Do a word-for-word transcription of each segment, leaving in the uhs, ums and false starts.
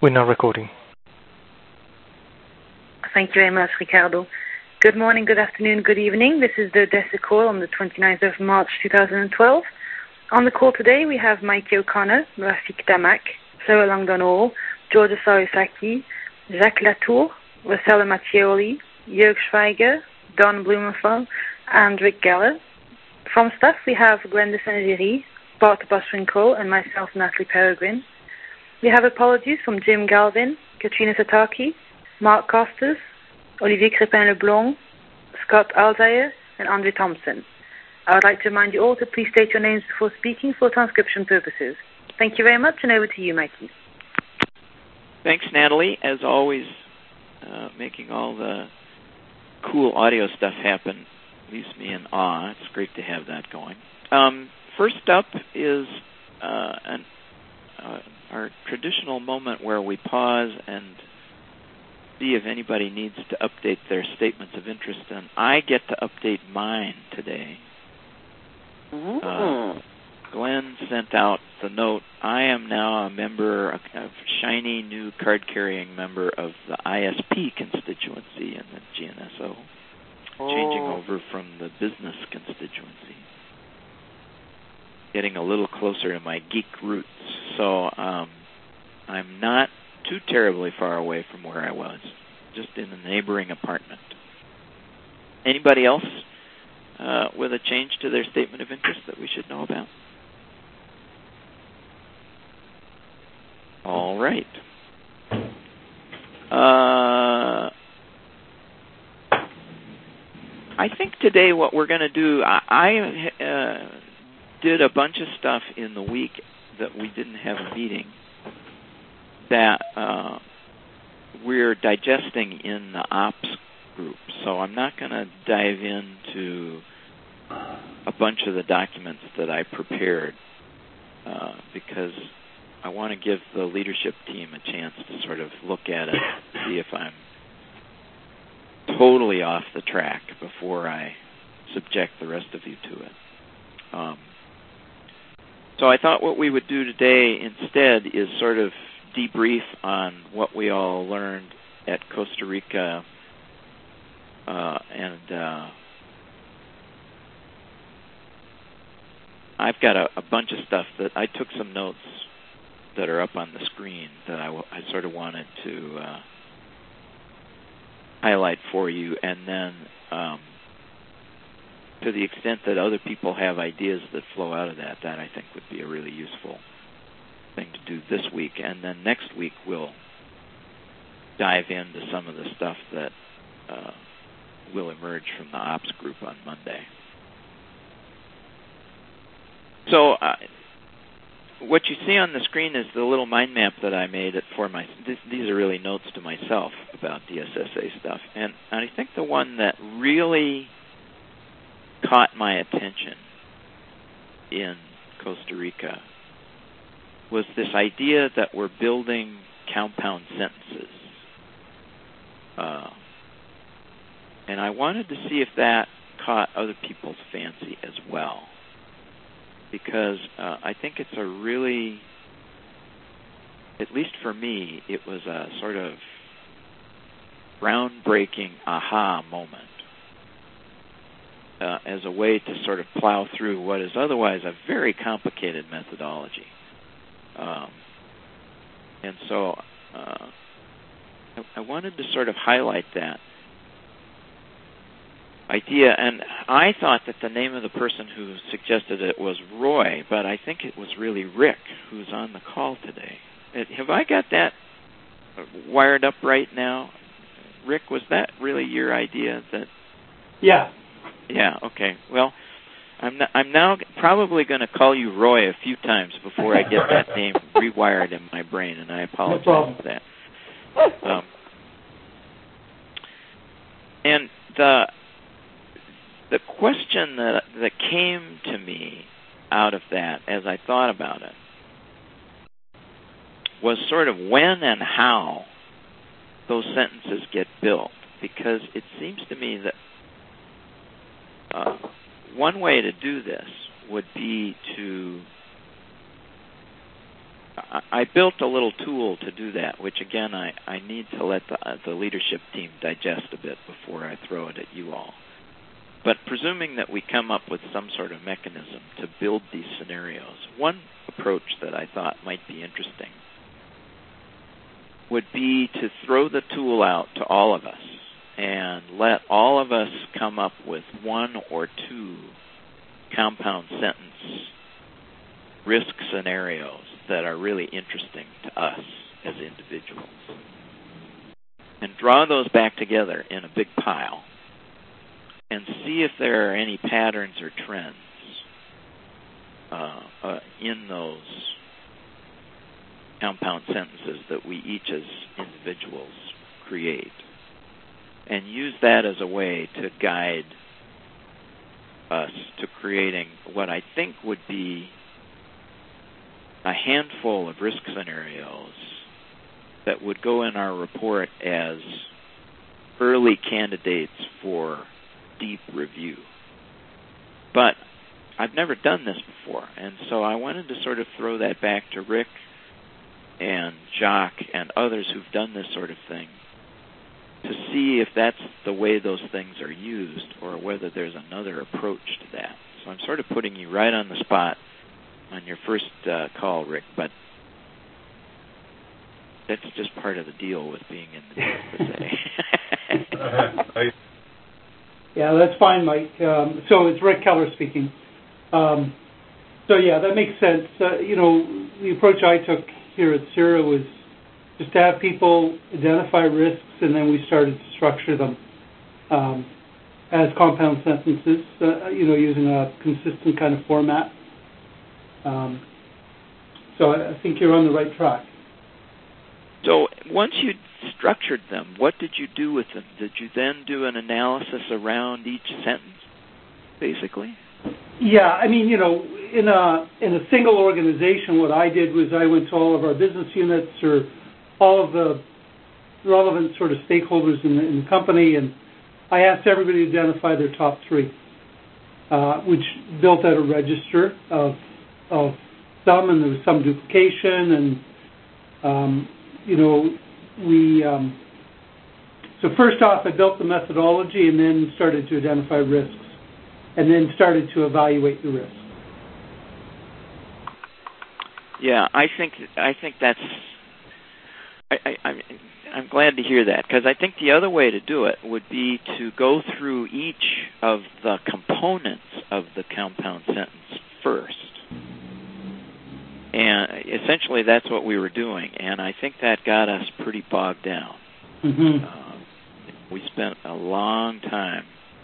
We're now recording. Thank you very much, Ricardo. Good morning, good afternoon, good evening. This is the DESA call on the twenty-ninth of March two thousand twelve. On the call today, we have Mikey O'Connor, Rafik Damak, Sarah Langdon-Hall, Georgia Sarasaki, Jacques Latour, Rosella Mattioli, Jörg Schweiger, Don Blumenthal, and Rick Geller. From staff, we have Glenda Sanjiri, Bart Bosrinko, and myself, Natalie Peregrine. We have apologies from Jim Galvin, Katrina Sataki, Mark Costas, Olivier Crépin-Leblond, Scott Alzire, and Andre Thompson. I would like to remind you all to please state your names before speaking for transcription purposes. Thank you very much, and over to you, Mikey. Thanks, Natalie. As always, uh, making all the cool audio stuff happen leaves me in awe. It's great to have that going. Um, first up is uh, an, uh, our traditional moment where we pause and see if anybody needs to update their statements of interest, and I get to update mine today. Mm-hmm. Uh, Glenn sent out the note. I am now a member, a, a shiny new card-carrying member of the I S P constituency in the G N S O, oh. changing over from the business constituency, getting a little closer to my geek roots. So um, I'm not too terribly far away from where I was, just in a neighboring apartment. Anybody else uh, with a change to their statement of interest that we should know about? All right. Uh, I think today what we're going to do, I, I uh, did a bunch of stuff in the week that we didn't have a meeting that uh, we're digesting in the ops group. So I'm not going to dive into a bunch of the documents that I prepared uh, because I want to give the leadership team a chance to sort of look at it, see if I'm totally off the track before I subject the rest of you to it. Um, so I thought what we would do today instead is sort of debrief on what we all learned at Costa Rica uh, and uh, I've got a, a bunch of stuff that I took some notes that are up on the screen that I, I sort of wanted to uh, highlight for you, and then um, to the extent that other people have ideas that flow out of that, that I think would be a really useful thing to do this week. And then next week we'll dive into some of the stuff that uh, will emerge from the ops group on Monday. So uh, what you see on the screen is the little mind map that I made it for my. This, these are really notes to myself about D S S A stuff, and, and I think the one that really caught my attention in Costa Rica was this idea that we're building compound sentences, uh, and I wanted to see if that caught other people's fancy as well. Because uh, I think it's a really, at least for me, it was a sort of groundbreaking aha moment uh, as a way to sort of plow through what is otherwise a very complicated methodology. Um, and so uh, I, I wanted to sort of highlight that idea, and I thought that the name of the person who suggested it was Roy, but I think it was really Rick who's on the call today. Have I got that wired up right now? Rick, was that really your idea? That? Yeah. Yeah. Okay. Well, I'm not, I'm now probably going to call you Roy a few times before I get that name rewired in my brain, and I apologize no for that. Um, and the The question that that came to me out of that as I thought about it was sort of when and how those sentences get built, because it seems to me that uh, one way to do this would be to I, I built a little tool to do that, which again I, I need to let the, uh, the leadership team digest a bit before I throw it at you all. But presuming that we come up with some sort of mechanism to build these scenarios, one approach that I thought might be interesting would be to throw the tool out to all of us and let all of us come up with one or two compound sentence risk scenarios that are really interesting to us as individuals, and draw those back together in a big pile and see if there are any patterns or trends uh, uh, in those compound sentences that we each as individuals create, and use that as a way to guide us to creating what I think would be a handful of risk scenarios that would go in our report as early candidates for deep review. But I've never done this before, and so I wanted to sort of throw that back to Rick and Jacques and others who've done this sort of thing to see if that's the way those things are used or whether there's another approach to that. So I'm sort of putting you right on the spot on your first uh, call, Rick, but that's just part of the deal with being in the today. Yeah, that's fine, Mike. Um, so it's Rick Keller speaking. Um, so yeah, that makes sense. Uh, you know, the approach I took here at CIRA was just to have people identify risks, and then we started to structure them um, as compound sentences, uh, you know, using a consistent kind of format. Um, so I think you're on the right track. So once you structured them, what did you do with them? Did you then do an analysis around each sentence, basically? Yeah, I mean, you know, in a in a single organization, what I did was I went to all of our business units or all of the relevant sort of stakeholders in the, in the company, and I asked everybody to identify their top three, uh, which built out a register of of some, and there was some duplication, and um, you know, we um, so first off, I built the methodology, and then started to identify risks, and then started to evaluate the risks. Yeah, I think I think that's. I, I, I'm, I'm glad to hear that, because I think the other way to do it would be to go through each of the components of the compound sentence first. And essentially that's what we were doing, and I think that got us pretty bogged down. Mm-hmm. Uh, we spent a long time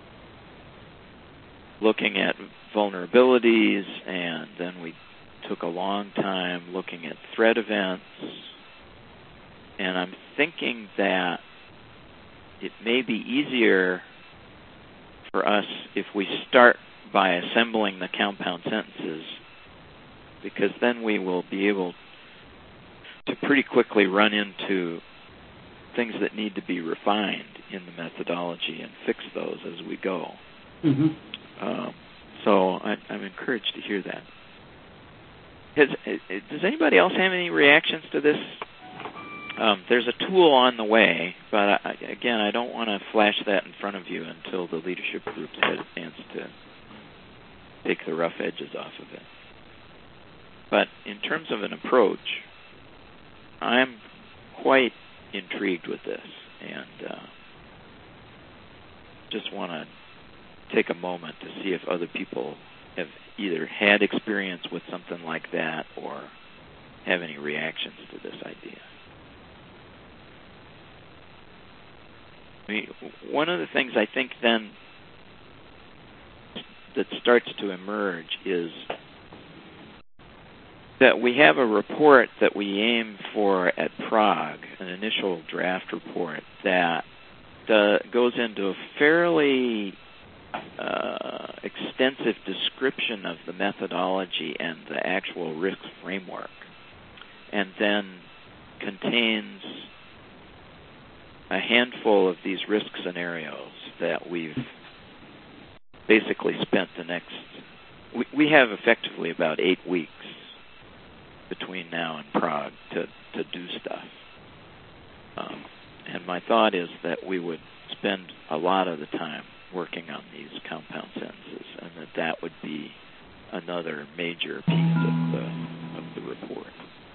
looking at vulnerabilities, and then we took a long time looking at threat events. And I'm thinking that it may be easier for us if we start by assembling the compound sentences, because then we will be able to pretty quickly run into things that need to be refined in the methodology and fix those as we go. Mm-hmm. Um, so I, I'm encouraged to hear that. Has, does anybody else have any reactions to this? Um, there's a tool on the way, but I, again, I don't want to flash that in front of you until the leadership group's had a chance to take the rough edges off of it. But in terms of an approach, I'm quite intrigued with this, and uh, just want to take a moment to see if other people have either had experience with something like that or have any reactions to this idea. I mean, one of the things I think then that starts to emerge is that we have a report that we aim for at Prague, an initial draft report that uh, goes into a fairly uh, extensive description of the methodology and the actual risk framework, and then contains a handful of these risk scenarios that we've basically spent the next... We, we have effectively about eight weeks between now and Prague to, to do stuff. Um, and my thought is that we would spend a lot of the time working on these compound sentences, and that that would be another major piece of the, of the report.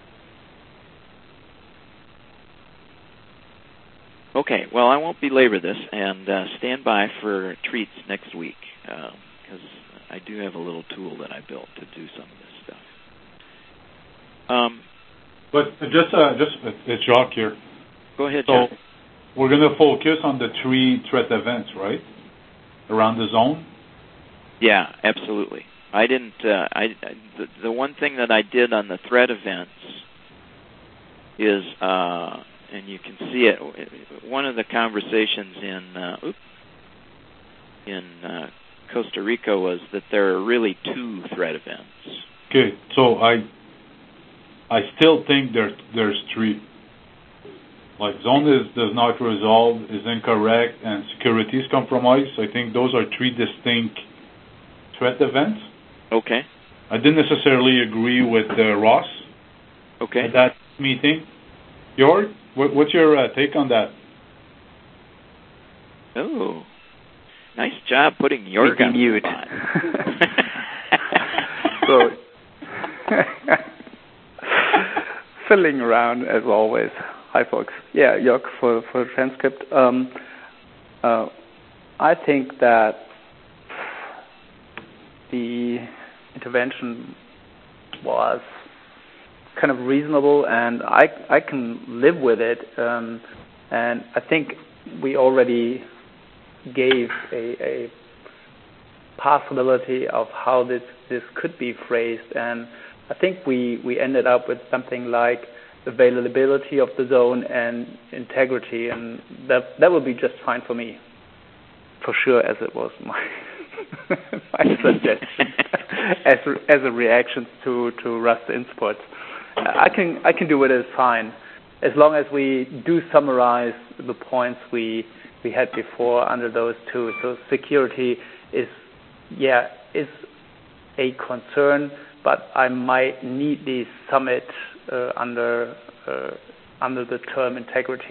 Okay, well, I won't belabor this, and uh, stand by for treats next week, because uh, I do have a little tool that I built to do some of this stuff. Um, but just, uh, just it's Jacques here. Go ahead, so John. We're going to focus on the three threat events, right, around the zone? Yeah, absolutely. I didn't. Uh, I the, the one thing that I did on the threat events is, uh, and you can see it. One of the conversations in uh, oops, in uh, Costa Rica was that there are really two threat events. Okay, so I I still think there there's three. Like zone is does not resolve, is incorrect, and security is compromised. I think those are three distinct threat events. Okay. I didn't necessarily agree with uh, Ross okay. at that meeting. Jörg, what, what's your uh, take on that? Oh, nice job putting Jörg on mute. So, filling around as always. Hi, folks. Yeah, Jörg for for the transcript. Um, uh, I think that the intervention was kind of reasonable, and I I can live with it. Um, and I think we already gave a, a possibility of how this this could be phrased, and I think we we ended up with something like availability of the zone and integrity, and that that would be just fine for me, for sure, as it was my my suggestion as as a reaction to to Rust input. I can I can do it as fine, as long as we do summarize the points we we had before under those two. So security is yeah is a concern, but I might neatly sum it uh, under uh, under the term integrity.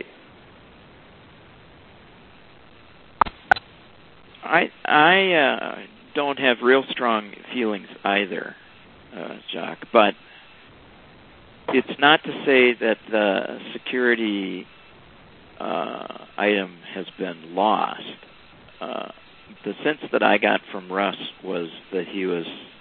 I I uh, don't have real strong feelings either, uh, Jacques, but it's not to say that the security uh, item has been lost. Uh, the sense that I got from Russ was that he was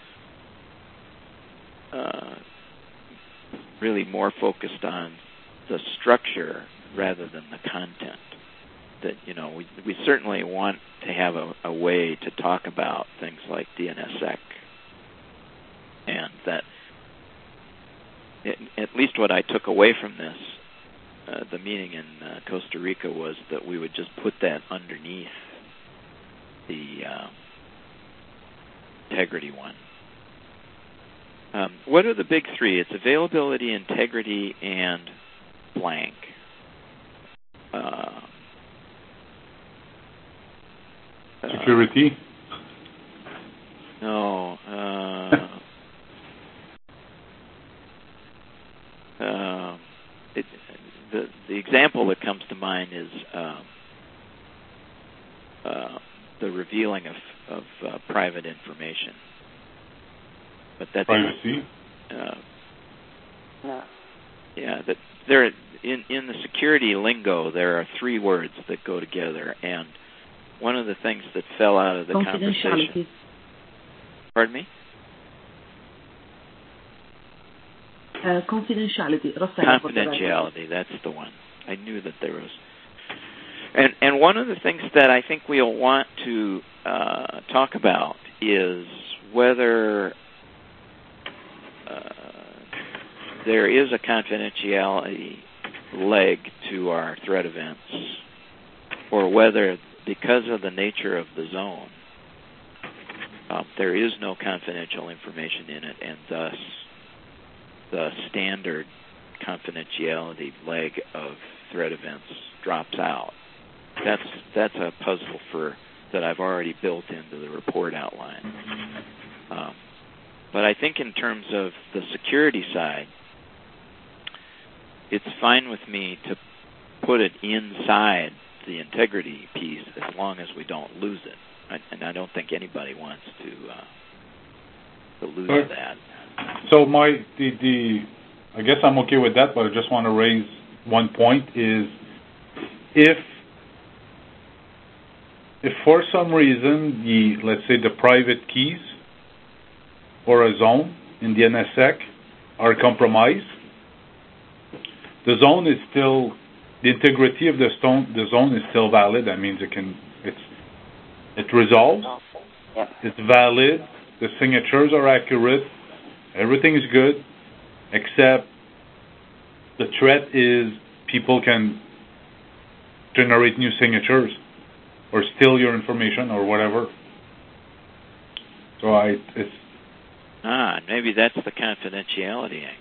uh, really more focused on the structure rather than the content. That, you know, we we certainly want to have a, a way to talk about things like D N S S E C, and that it, at least what I took away from this, uh, the meeting in uh, Costa Rica, was that we would just put that underneath the uh, integrity one. Um, what are the big three? It's availability, integrity, and blank. Uh, Security? Uh, no. Uh, uh, it, the the example that comes to mind is uh, uh, the revealing of, of uh, private information. But that's privacy. Uh, yeah. Yeah. That there in in the security lingo, there are three words that go together, and one of the things that fell out of the conversation. Pardon me? Uh, confidentiality. Confidentiality, that's the one. I knew that there was. And and one of the things that I think we'll want to uh, talk about is whether uh, there is a confidentiality leg to our threat events, or whether, because of the nature of the zone, um, there is no confidential information in it, and thus the standard confidentiality leg of threat events drops out. That's that's a puzzle for that I've already built into the report outline. Um, but I think in terms of the security side, it's fine with me to put it inside the integrity piece as long as we don't lose it. I, and I don't think anybody wants to uh, to lose right. that. So my the the I guess I'm okay with that, but I just want to raise one point: is if if for some reason the let's say the private keys or a zone in the N S S E C are compromised, the zone is still the integrity of the stone. The zone is still valid. That means it can it's it resolves. Yeah. It's valid. The signatures are accurate. Everything is good, except the threat is people can generate new signatures or steal your information or whatever. So I, it's ah, maybe that's the confidentiality angle.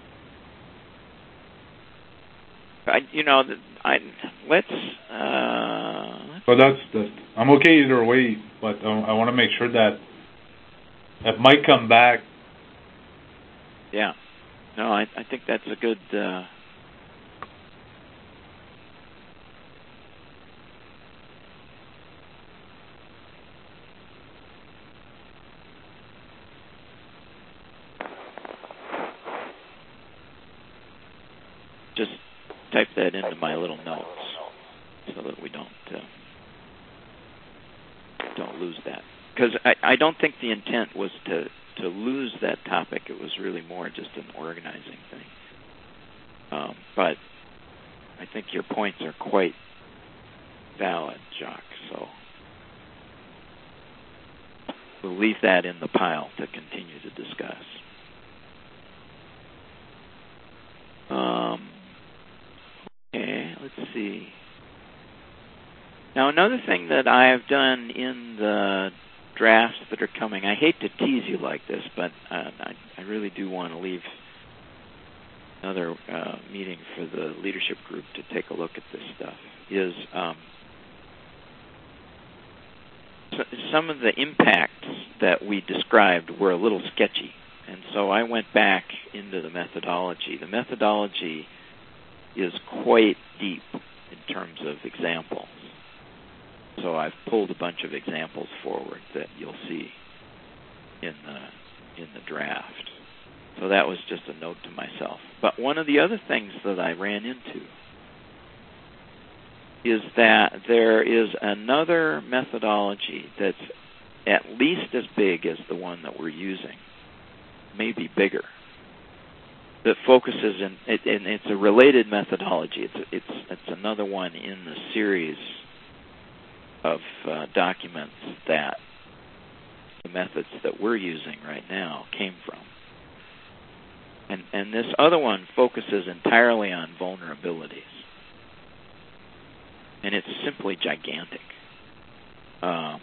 I, you know, I let's. Uh, so that's, that's I'm okay either way, but I, I want to make sure that that might come back. Yeah, no, I, I think that's a good. Uh, just type that into my little notes so that we don't uh, don't lose that. Because I, I don't think the intent was to, to lose that topic. It was really more just an organizing thing. Um, but I think your points are quite valid, Jacques. So we'll leave that in the pile to continue to discuss. Um, okay, let's see. Now, another thing that I have done in the drafts that are coming, I hate to tease you like this, but uh, I, I really do want to leave another uh, meeting for the leadership group to take a look at this stuff, is um, so, some of the impacts that we described were a little sketchy. And so I went back into the methodology. The methodology is quite deep in terms of examples. So I've pulled a bunch of examples forward that you'll see in the in the draft. So that was just a note to myself. But one of the other things that I ran into is that there is another methodology that's at least as big as the one that we're using, maybe bigger, that focuses in, it, and it's a related methodology. It's it's it's another one in the series of uh, documents that the methods that we're using right now came from. And and this other one focuses entirely on vulnerabilities. And it's simply gigantic. Um,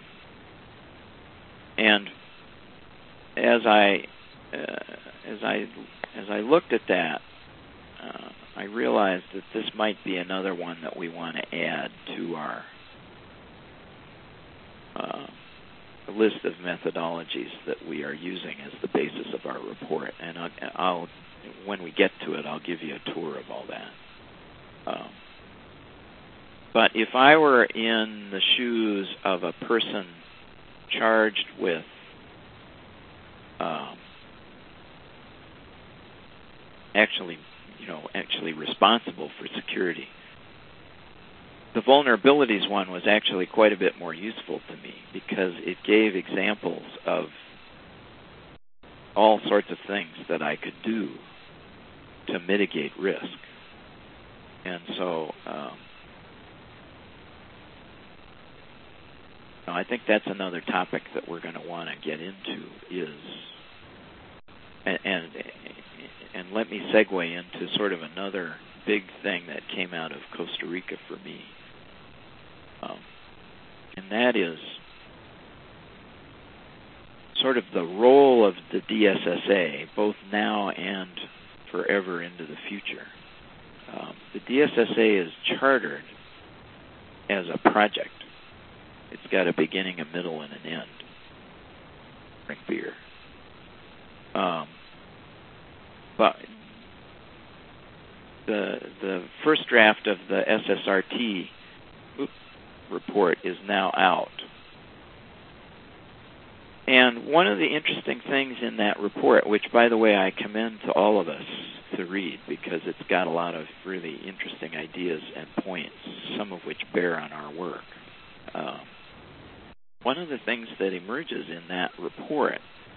and as I uh, as I as I looked at that, uh, I realized that this might be another one that we want to add to our uh, list of methodologies that we are using as the basis of our report. And I'll, I'll when we get to it, I'll give you a tour of all that. Um, but if I were in the shoes of a person charged with um, actually, you know, actually responsible for security, the vulnerabilities one was actually quite a bit more useful to me because it gave examples of all sorts of things that I could do to mitigate risk. And so um, I think that's another topic that we're going to want to get into is, and, and and let me segue into sort of another big thing that came out of Costa Rica for me. Um, and that is sort of the role of the D S S A, both now and forever into the future. Um, the D S S A is chartered as a project. It's got a beginning, a middle, and an end. Drink beer. Um, but the the first draft of the S S R T report is now out. And one of the interesting things in that report, which, by the way, I commend to all of us to read because it's got a lot of really interesting ideas and points, some of which bear on our work. Um, one of the things that emerges in that report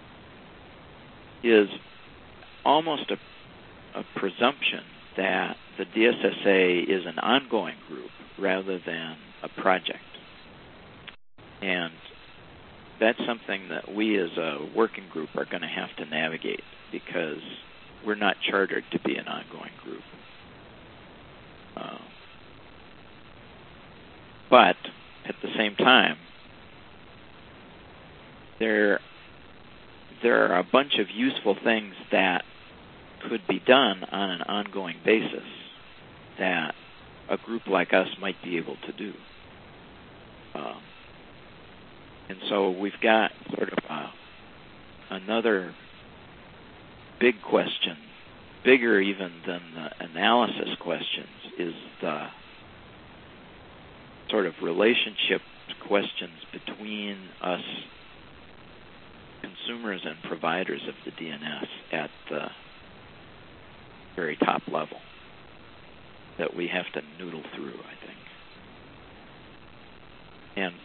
is almost a, a presumption that the D S S A is an ongoing group rather than a project. And that's something that we as a working group are going to have to navigate because we're not chartered to be an ongoing group. Uh, but at the same time, there, there are a bunch of useful things that could be done on an ongoing basis that a group like us might be able to do. Um, and so we've got sort of uh, another big question, bigger even than the analysis questions, is the sort of relationship questions between us consumers and providers of the D N S at the very top level that we have to noodle through, I think. And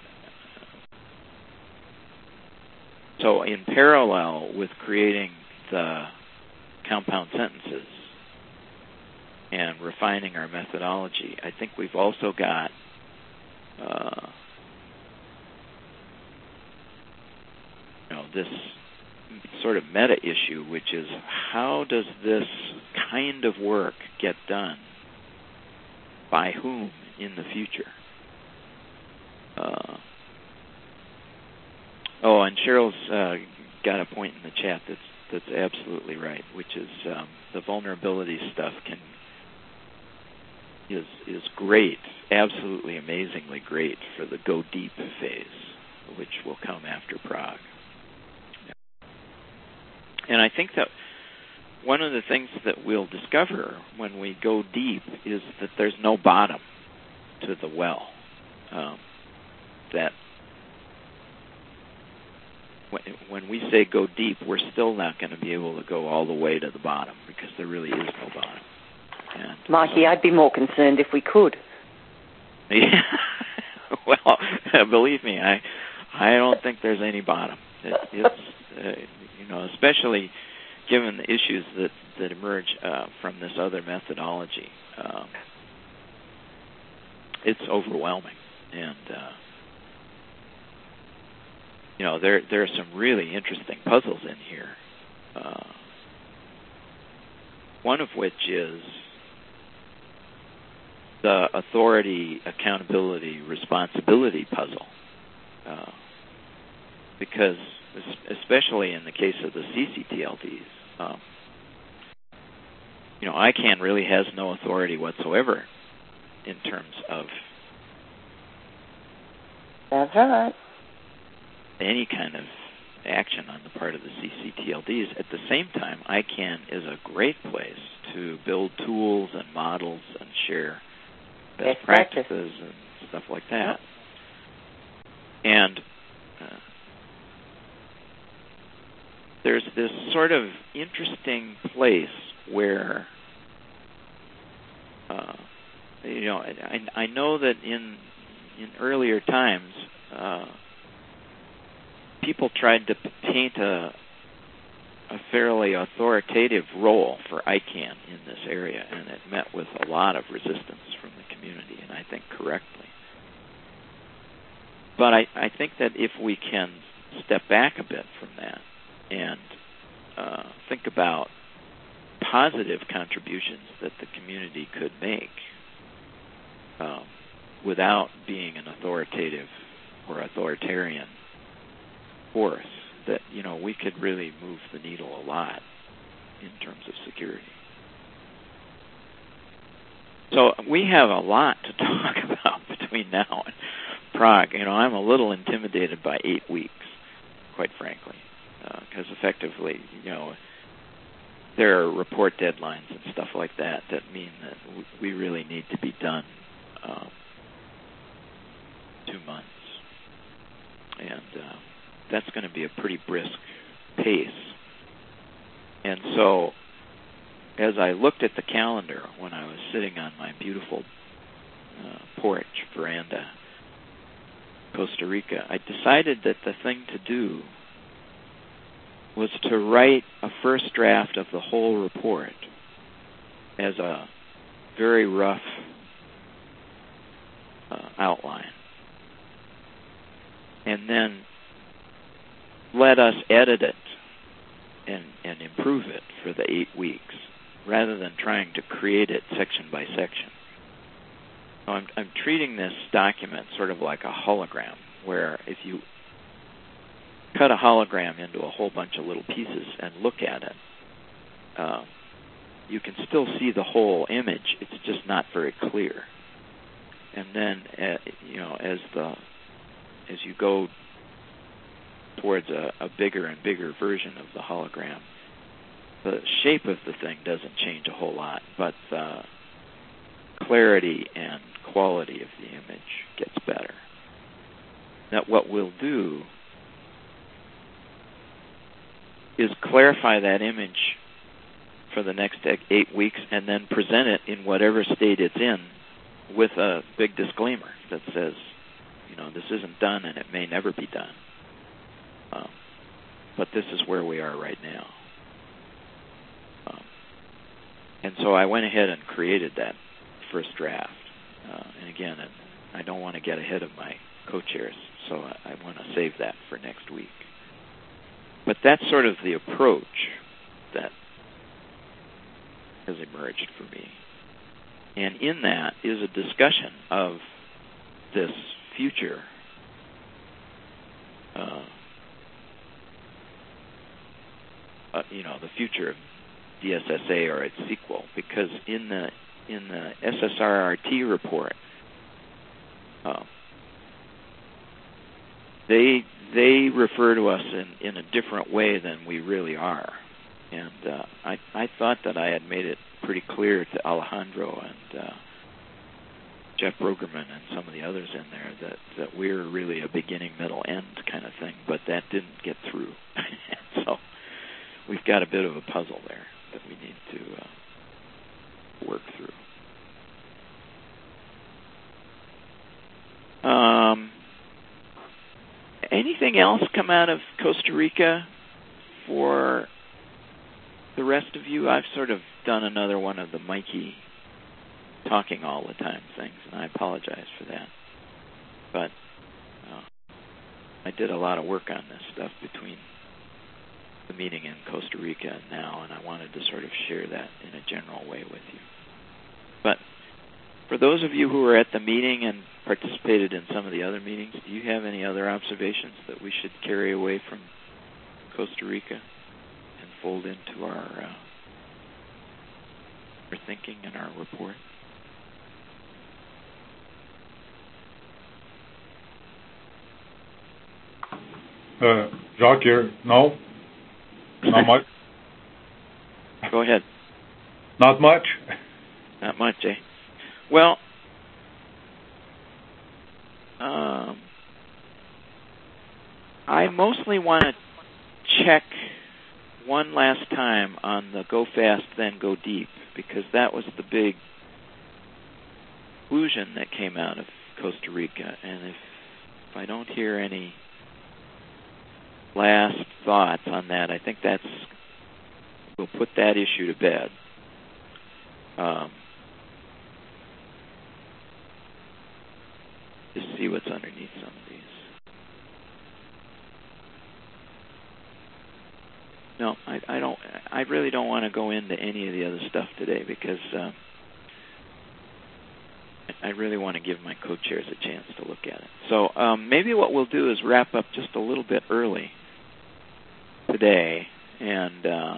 so in parallel with creating the compound sentences and refining our methodology, I think we've also got uh, you know, this sort of meta issue, which is how does this kind of work get done? By whom in the future? Uh, oh, and Cheryl's uh, got a point in the chat that's that's absolutely right, which is um, the vulnerability stuff can is is great, absolutely amazingly great for the go deep phase, which will come after Prague. And I think that one of the things that we'll discover when we go deep is that there's no bottom to the well. Um, that when, when we say go deep, we're still not going to be able to go all the way to the bottom because there really is no bottom. And, Mikey, I'd be more concerned if we could. Yeah. Well, believe me, I I don't think there's any bottom. It, it's uh, you know, especially given the issues that, that emerge uh, from this other methodology. Um, it's overwhelming. And, uh, you know, there there are some really interesting puzzles in here. Uh, one of which is the authority, accountability, responsibility puzzle. Uh, because especially in the case of the C C T L Ds, um, you know, ICANN really has no authority whatsoever in terms of That's right. any kind of action on the part of the C C T L Ds. At the same time, ICANN is a great place to build tools and models and share best, best practices practice. and stuff like that. Yep. And uh, there's this sort of interesting place where, uh, you know, I, I know that in in earlier times, uh, people tried to paint a a fairly authoritative role for ICANN in this area, and it met with a lot of resistance from the community, and I think correctly. But I, I think that if we can step back a bit from that and uh, think about positive contributions that the community could make um, without being an authoritative or authoritarian force, that, you know, we could really move the needle a lot in terms of security. So we have a lot to talk about between now and Prague. You know, I'm a little intimidated by eight weeks, quite frankly, because uh, effectively, you know, there are report deadlines and stuff like that that mean that we really need to be done um, two months. And uh, that's going to be a pretty brisk pace. And so as I looked at the calendar when I was sitting on my beautiful uh, porch, veranda, Costa Rica, I decided that the thing to do was to write a first draft of the whole report as a very rough uh, outline. And then let us edit it and, and improve it for the eight weeks, rather than trying to create it section by section. So I'm, I'm treating this document sort of like a hologram, where if you cut a hologram into a whole bunch of little pieces and look at it, uh, you can still see the whole image. It's just not very clear. And then, uh, you know, as the as you go towards a, a bigger and bigger version of the hologram, the shape of the thing doesn't change a whole lot, but the clarity and quality of the image gets better. Now, what we'll do is clarify that image for the next eight weeks and then present it in whatever state it's in with a big disclaimer that says, you know, this isn't done and it may never be done. Um, but this is where we are right now. Um, and so I went ahead and created that first draft. Uh, and again, I don't want to get ahead of my co-chairs, so I, I want to save that for next week. But that's sort of the approach that has emerged for me. And in that is a discussion of this future uh, uh, you know, the future of D S S A or its sequel, because in the in the S S R R T report, uh, they they refer to us in, in a different way than we really are, and uh, I I thought that I had made it pretty clear to Alejandro and uh, Jeff Brueggemann and some of the others in there that, that we're really a beginning, middle, end kind of thing, but that didn't get through. So we've got a bit of a puzzle there that we need to uh, work through. Um, anything else come out of Costa Rica for the rest of you? I've sort of done another one of the Mikey talking all the time things, and I apologize for that. But uh, I did a lot of work on this stuff between the meeting in Costa Rica and now, and I wanted to sort of share that in a general way with you. But for those of you who were at the meeting and participated in some of the other meetings, do you have any other observations that we should carry away from Costa Rica and fold into our, uh, our thinking and our report? Uh, Jacques here. No, not much. Go ahead. Not much. Not much, eh? Well, um, I mostly want to check one last time on the go fast, then go deep, because that was the big conclusion that came out of Costa Rica. And if, if I don't hear any last thoughts on that, I think that's, we'll put that issue to bed. Um, just see what's underneath some of these. No, I, I don't. I really don't want to go into any of the other stuff today because uh, I really want to give my co-chairs a chance to look at it. So um, maybe what we'll do is wrap up just a little bit early today and uh,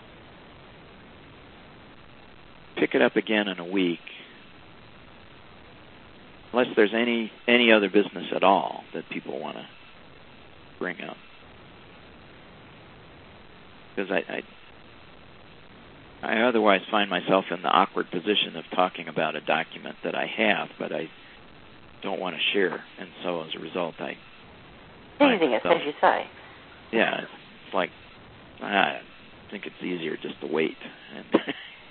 pick it up again in a week, unless there's any any other business at all that people want to bring up. Because I, I I otherwise find myself in the awkward position of talking about a document that I have, but I don't want to share, and so as a result, I Teasing us, as you say. Yeah, it's like I think it's easier just to wait. And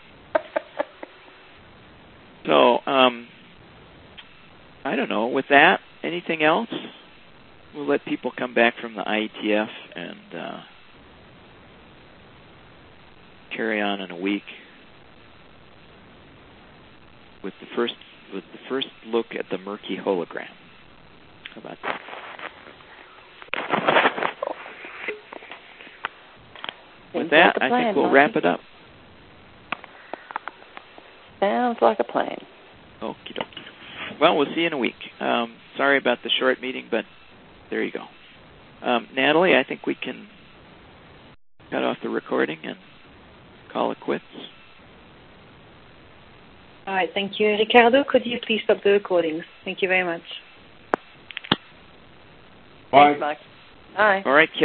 so, um, I don't know. With that, anything else? We'll let people come back from the I E T F and uh, carry on in a week with the first with the first look at the murky hologram. How about that? Seems With that, like a I plan, think we'll Marty. wrap it up. Sounds like a plan. Okie dokie. Well, we'll see you in a week. Um, sorry about the short meeting, but there you go. Um, Natalie, I think we can cut off the recording and call it quits. All right, thank you. Ricardo, could you please stop the recordings? Thank you very much. Bye. Thanks, Mike. Bye. All right,